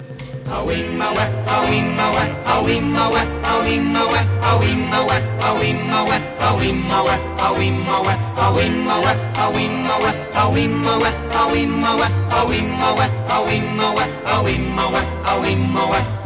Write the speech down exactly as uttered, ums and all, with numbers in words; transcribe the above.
Awimawe, awimawe, awimawe, awimawe, awimawe, awimawe, awimawe, awimawe, awimawe, awimawe, awimawe, awimawe, awimawe, awimawe, awimawe, awimawe.